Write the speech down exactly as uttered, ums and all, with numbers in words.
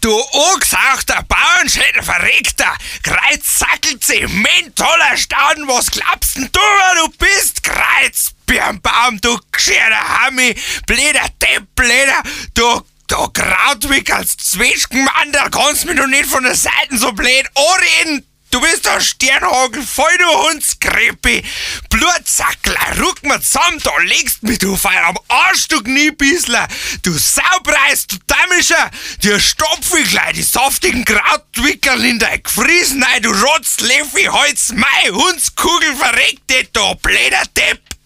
Du angesauchter Bauernschädel verregter, Kreuzsackelzeh, mentaler Stauden, was glaubst denn du, wer du bist? Kreuzbirnbaum, du geschirrter Hammi, bläder Depp, bläder, du, du Krautwickelst, Zwetschgenmann, da kannst mich doch nicht von der Seite so blöd anreden. Du bist ein Sternhagel, voll du Hundskrepi, Blutsackler, ruck mir zusammen, da legst mich du fein am Arsch, du Kniebissler, du Saupreis, du Damischer, dir stopf ich gleich die saftigen Krautwickeln in dein Gefriesen ein, du Rotzleffi, Holz, Mai, Hundskugel, verreckte, du blöder Depp.